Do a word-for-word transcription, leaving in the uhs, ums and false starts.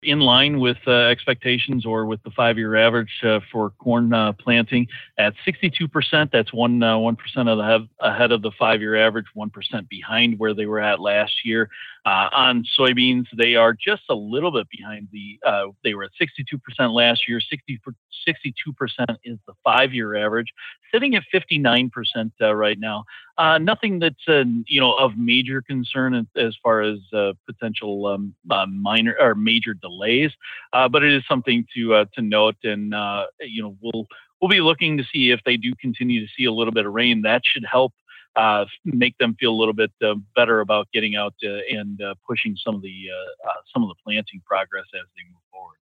in line with uh, expectations or with the five-year average uh, for corn uh, planting at sixty-two percent. That's one uh, one percent of the hev- ahead of the five-year average, one percent behind where they were at last year. Uh, on soybeans, they are just a little bit behind the. Uh, they were at sixty-two percent last year. sixty, sixty-two percent is the five-year average, sitting at fifty-nine percent uh, right now. Uh, nothing that's uh, you know of major concern as, as far as uh, potential um, uh, minor or major delays, uh, but it is something to uh, to note. And uh, you know we'll we'll be looking to see if they do continue to see a little bit of rain. That should help uh, make them feel a little bit uh, better about getting out uh, and uh, pushing some of the uh, uh, some of the planting progress as they move forward.